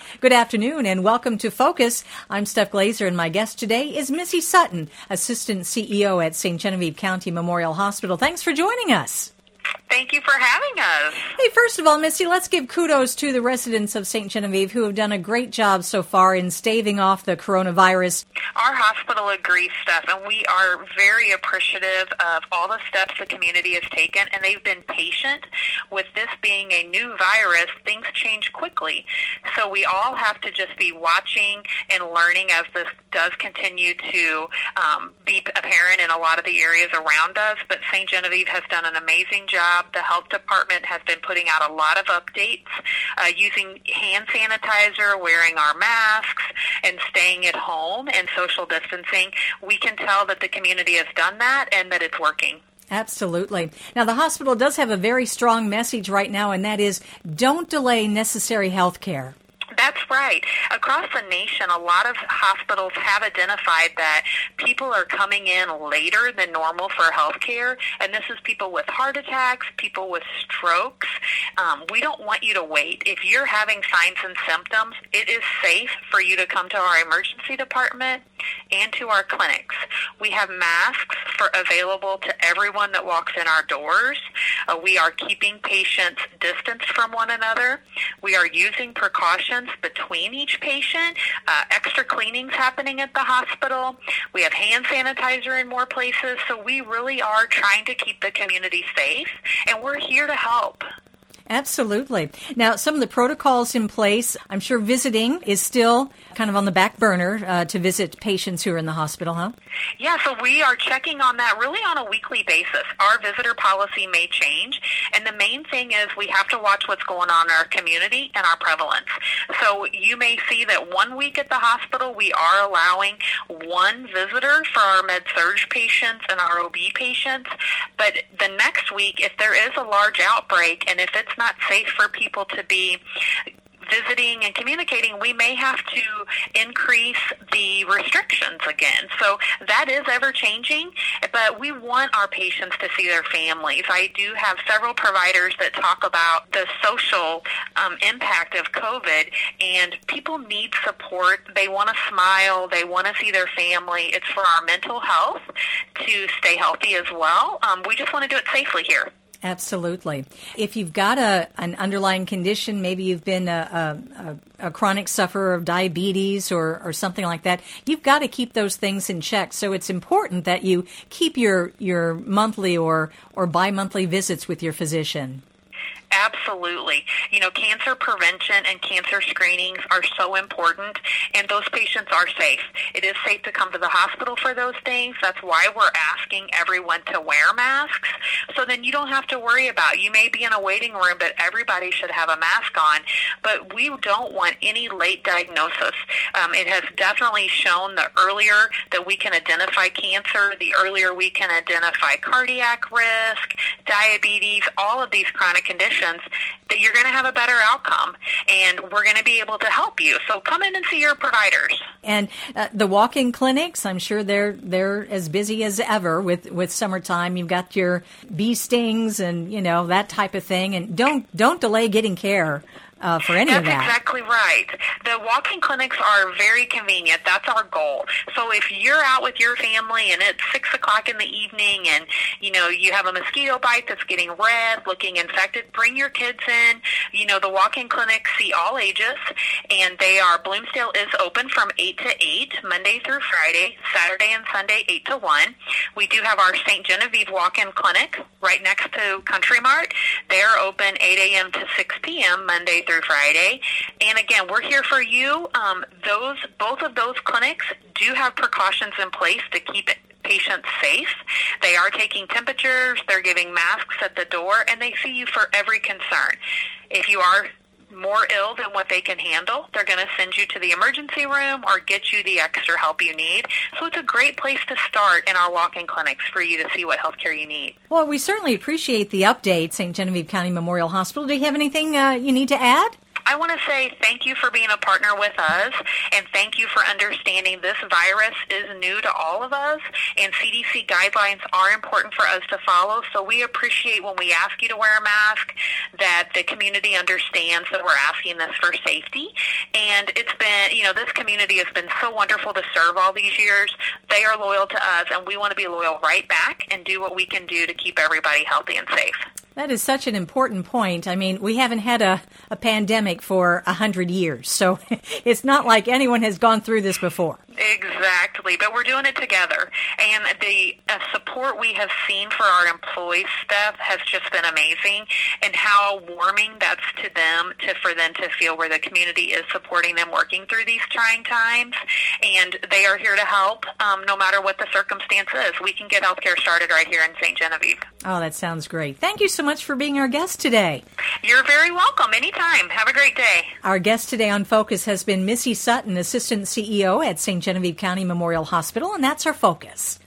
Good afternoon and welcome to Focus. I'm Steph Glazer and my guest today is Missy Sutton, Assistant CEO at St. Genevieve County Memorial Hospital. Thanks for joining us. Thank you for having us. Hey, first of all, Missy, let's give kudos to the residents of St. Genevieve who have done a great job so far in staving off the coronavirus. Our hospital agrees, Steph, and we are very appreciative of all the steps the community has taken, and they've been patient. With this being a new virus, things change quickly. So we all have to just be watching and learning as this does continue to be apparent in a lot of the areas around us. But St. Genevieve has done an amazing job. The health department has been putting out a lot of updates, using hand sanitizer, wearing our masks, and staying at home and social distancing. We can tell that the community has done that and that it's working. Absolutely. Now, the hospital does have a very strong message right now, and that is don't delay necessary health care. That's right. Across the nation, a lot of hospitals have identified that people are coming in later than normal for health care, and this is people with heart attacks, people with strokes. We don't want you to wait. If you're having signs and symptoms, it is safe for you to come to our emergency department and to our clinics. We have masks available to everyone that walks in our doors. We are keeping patients distanced from one another. We are using precautions between each patient, extra cleanings happening at the hospital. We have hand sanitizer in more places, so we really are trying to keep the community safe, and we're here to help. Absolutely. Now, some of the protocols in place, I'm sure visiting is still kind of on the back burner to visit patients who are in the hospital, huh? Yeah, so we are checking on that really on a weekly basis. Our visitor policy may change, and the main thing is we have to watch what's going on in our community and our prevalence. So you may see that 1 week at the hospital we are allowing one visitor for our med-surg patients and our OB patients, but the next week, if there is a large outbreak and if it's not safe for people to be visiting and communicating, we may have to increase the restrictions again. So that is ever-changing, but we want our patients to see their families. I do have several providers that talk about the social impact of COVID, and people need support. They want to smile. They want to see their family. It's for our mental health to stay healthy as well. We just want to do it safely here. Absolutely. If you've got an underlying condition, maybe you've been a chronic sufferer of diabetes or something like that, you've got to keep those things in check. So it's important that you keep your monthly or bi-monthly visits with your physician. Absolutely. You know, cancer prevention and cancer screenings are so important, and those patients are safe. It is safe to come to the hospital for those things. That's why we're asking everyone to wear masks, so then you don't have to worry about it. You may be in a waiting room, but everybody should have a mask on. But we don't want any late diagnosis. It has definitely shown the earlier that we can identify cancer, the earlier we can identify cardiac risk, diabetes, all of these chronic conditions, that you're going to have a better outcome, and we're going to be able to help you. So come in and see your providers. And the walk-in clinics, I'm sure they're as busy as ever with summertime. You've got your bee stings and, you know, that type of thing. And don't delay getting care for any of that. That's exactly right. The walk-in clinics are very convenient. That's our goal. So if you're out with your family and it's 6 o'clock in the evening and, you know, you have a mosquito bite that's getting red, looking infected, bring your kids in. You know, the walk-in clinics see all ages, and Bloomsdale is open from 8 to 8, Monday through Friday, Saturday and Sunday, 8 to 1. We do have our St. Genevieve walk-in clinic right next to Country Mart. They're open 8 a.m. to 6 p.m. Monday through Friday. And again, we're here for you. Both of those clinics do have precautions in place to keep patients safe. They are taking temperatures, they're giving masks at the door, and they see you for every concern. If you are more ill than what they can handle, they're going to send you to the emergency room or get you the extra help you need. So it's a great place to start in our walk-in clinics for you to see what health care you need. Well, we certainly appreciate the update, St. Genevieve County Memorial Hospital. Do you have anything you need to add? I want to say thank you for being a partner with us, and thank you for understanding this virus is new to all of us, and CDC guidelines are important for us to follow. So we appreciate when we ask you to wear a mask that the community understands that we're asking this for safety. And And it's been, this community has been so wonderful to serve all these years. They are loyal to us, and we want to be loyal right back and do what we can do to keep everybody healthy and safe. That is such an important point. I mean, we haven't had a pandemic for 100 years, so it's not like anyone has gone through this before. Exactly, but we're doing it together. And the support we have seen for our employee staff has just been amazing, and how warming that's to them, for them to feel where the community is supporting them working through these trying times. And they are here to help no matter what the circumstance is. We can get healthcare started right here in St. Genevieve. Oh, that sounds great. Thank you so much for being our guest today. You're very welcome. Anytime. Have a great day. Our guest today on Focus has been Missy Sutton, Assistant CEO at St. Genevieve County Memorial Hospital, and that's our focus.